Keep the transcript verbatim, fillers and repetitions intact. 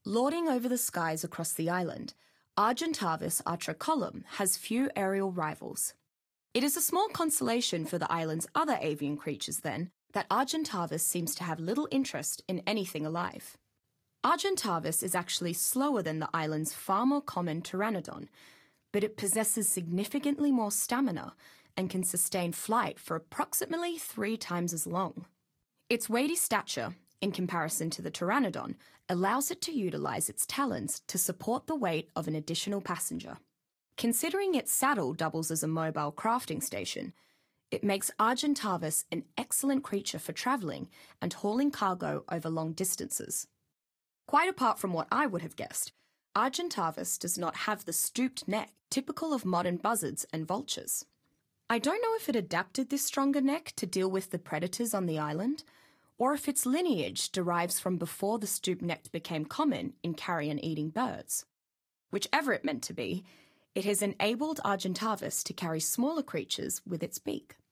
Lording over the skies across the island, Argentavis atricolum has few aerial rivals. It is a small consolation for the island's other avian creatures, then, that Argentavis seems to have little interest in anything alive. Argentavis is actually slower than the island's far more common pteranodon, but it possesses significantly more stamina and can sustain flight for approximately three times as long. Its weighty stature, in comparison to the pteranodon, allows it to utilize its talons to support the weight of an additional passenger. Considering its saddle doubles as a mobile crafting station, it makes Argentavis an excellent creature for travelling and hauling cargo over long distances. Quite apart from what I would have guessed, Argentavis does not have the stooped neck typical of modern buzzards and vultures. I don't know if it adapted this stronger neck to deal with the predators on the island, or if its lineage derives from before the stoop neck became common in carrion-eating birds. Whichever it meant to be, it has enabled Argentavis to carry smaller creatures with its beak.